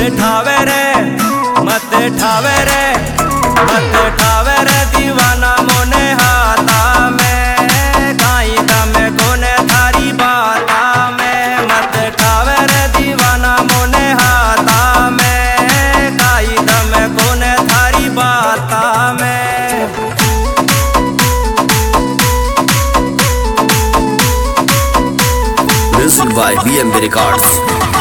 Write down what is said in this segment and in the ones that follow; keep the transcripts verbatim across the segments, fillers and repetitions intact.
ठावे रे मत ठावे रे मत ठावे रे दीवाना मोने हाथा में काई दम कोने थारी बाता में मत ठावे रे दीवाना मोने हाथा में काई दम कोने थारी बाता में। Music by B M B Records.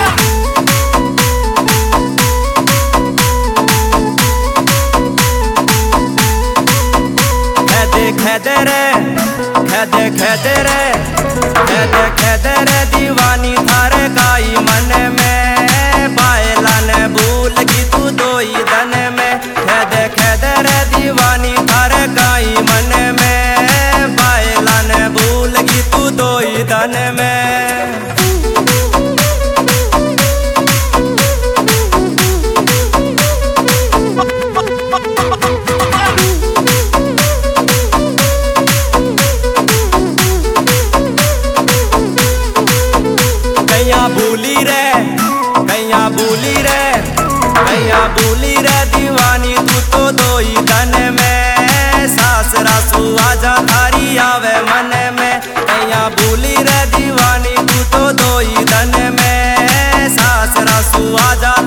खेदे रे खेदे खेदे रे खेदे खेदे रे दीवानी थारे काई मन में बायला ने भूल की तू दोई दन में खेदे खेदे रे दीवानी थारे काई मन में बायला ने भूल की तू दोई दन में। भूली रे कैया भूली रे कैया भूली रे दीवानी तू तो दोई दन में सास रासू आजा थारी आवे मन में कैया भूली रे दीवानी तू तो दोई दन में सास रासू आजा